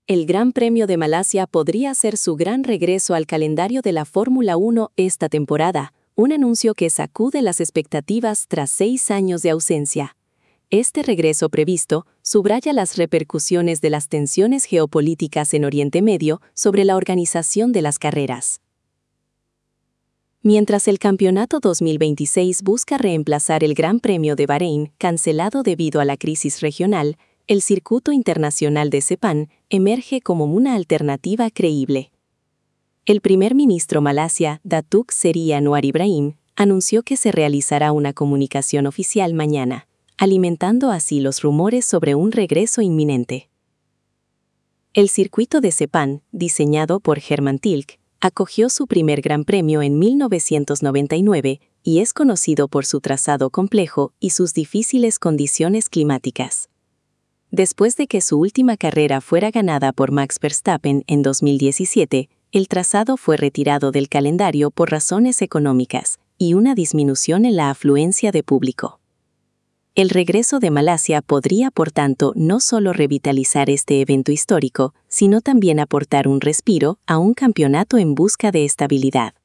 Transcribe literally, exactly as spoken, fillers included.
El Gran Premio de Malasia podría ser su gran regreso al calendario de la Fórmula uno esta temporada, un anuncio que sacude las expectativas tras seis años de ausencia. Este regreso previsto subraya las repercusiones de las tensiones geopolíticas en Oriente Medio sobre la organización de las carreras. Mientras el campeonato dos mil veintiséis busca reemplazar el Gran Premio de Bahrein, cancelado debido a la crisis regional, el circuito internacional de Sepang emerge como una alternativa creíble. El primer ministro malasia, Datuk Seri Anwar Ibrahim, anunció que se realizará una comunicación oficial mañana, alimentando así los rumores sobre un regreso inminente. El circuito de Sepang, diseñado por Hermann Tilke, acogió su primer Gran Premio en mil novecientos noventa y nueve y es conocido por su trazado complejo y sus difíciles condiciones climáticas. Después de que su última carrera fuera ganada por Max Verstappen en dos mil diecisiete, el trazado fue retirado del calendario por razones económicas y una disminución en la afluencia de público. El regreso de Malasia podría, por tanto, no solo revitalizar este evento histórico, sino también aportar un respiro a un campeonato en busca de estabilidad.